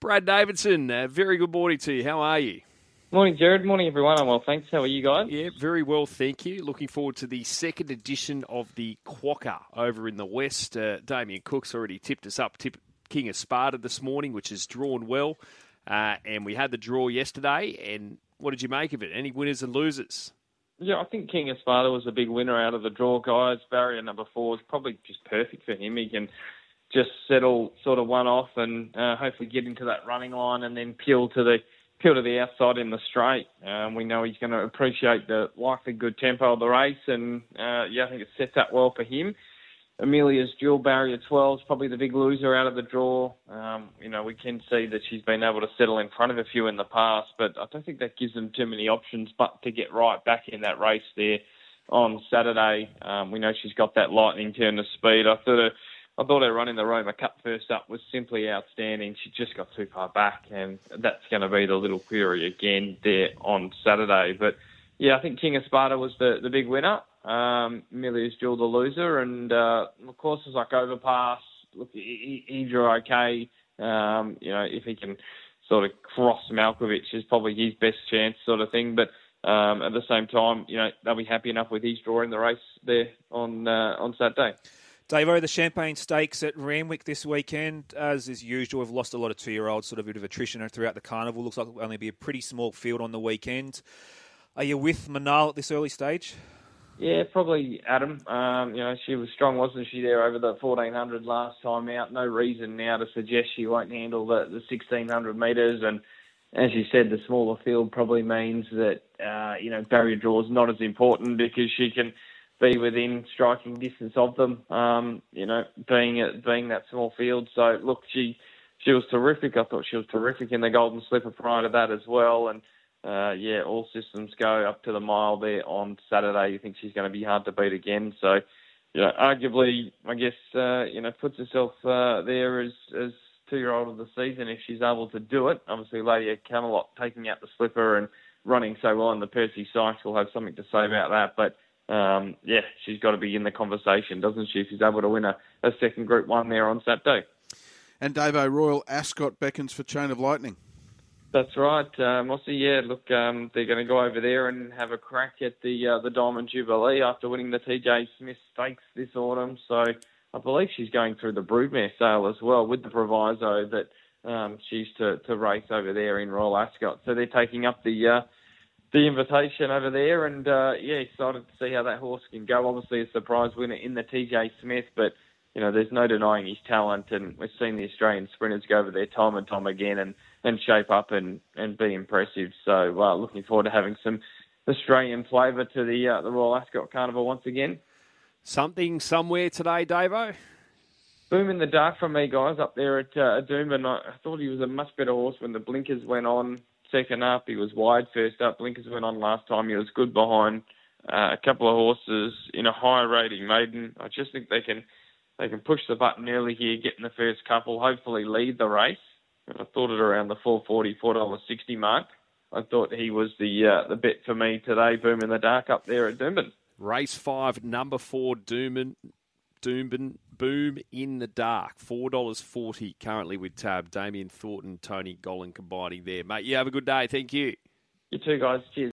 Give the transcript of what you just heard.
Brad Davidson, very good morning to you. How are you? Morning, Jared. Morning, everyone. I'm well, thanks. How are you guys? Yeah, very well, thank you. Looking forward to the second edition of the Quokka over in the West. Damien Cook's already tipped us up, King of Sparta this morning, which has drawn well. And we had the draw yesterday. And what did you make of it? Any winners and losers? Yeah, I think King of Sparta was a big winner out of the draw, guys. Barrier number 4 is probably just perfect for him. He can just settle sort of one off and hopefully get into that running line and then peel to the outside in the straight. We know he's going to appreciate the likely good tempo of the race, and I think it sets up well for him. Amelia's dual barrier 12 is probably the big loser out of the draw. We can see that she's been able to settle in front of a few in the past, but I don't think that gives them too many options but to get right back in that race there on Saturday. We know she's got that lightning turn of speed. I thought her run in the Roma Cup first up was simply outstanding. She just got too far back, and that's going to be the little query again there on Saturday. But, yeah, I think King of Sparta was the big winner. Amelia's Jewel the loser. And, of course, it's like Overpass. Look, he drew okay. If he can sort of cross Malkovich is probably his best chance sort of thing. But at the same time, they'll be happy enough with his draw in the race there on Saturday. Davo, the Champagne Stakes at Randwick this weekend, as is usual, we've lost a lot of 2-year-olds, sort of a bit of attrition throughout the carnival. Looks like it'll only be a pretty small field on the weekend. Are you with Manal at this early stage? Yeah, probably Adam. She was strong, wasn't she, there over the 1400 last time out. No reason now to suggest she won't handle the 1600 metres. And as you said, the smaller field probably means that, barrier draw is not as important because she can be within striking distance of them, being that small field. So, look, she was terrific. I thought she was terrific in the Golden Slipper prior to that as well. And, all systems go up to the mile there on Saturday. You think she's going to be hard to beat again. So, arguably, I guess, puts herself there as 2-year-old of the season if she's able to do it. Obviously, Lady of Camelot taking out the slipper and running so well in the Percy Sykes will have something to say about that. But, she's got to be in the conversation, doesn't she, if she's able to win a second Group 1 there on Saturday. And Davo, Royal Ascot beckons for Chain of Lightning. That's right, Mossy. Yeah, look, they're going to go over there and have a crack at the Diamond Jubilee after winning the TJ Smith Stakes this autumn. So I believe she's going through the Broodmare sale as well with the proviso that she's to race over there in Royal Ascot. So they're taking up the invitation over there, and excited to see how that horse can go. Obviously, a surprise winner in the TJ Smith, but there's no denying his talent, and we've seen the Australian sprinters go over there time and time again and shape up and be impressive. So, looking forward to having some Australian flavour to the Royal Ascot Carnival once again. Something somewhere today, Davo? Boom in the Dark from me, guys, up there at Doomben. I thought he was a much better horse when the blinkers went on. Second up, he was wide first up. Blinkers went on last time. He was good behind a couple of horses in a higher rating maiden. I just think they can push the button early here, get in the first couple, hopefully lead the race. I thought it around the $4.40, $4.60 mark. I thought he was the bet for me today, Boom in the Dark up there at Doomben. Race 5, number 4, Doomben, Boom in the Dark, $4.40 currently with Tab. Damien Thornton, Tony Gollan combining there. Mate, you have a good day. Thank you. You too, guys. Cheers.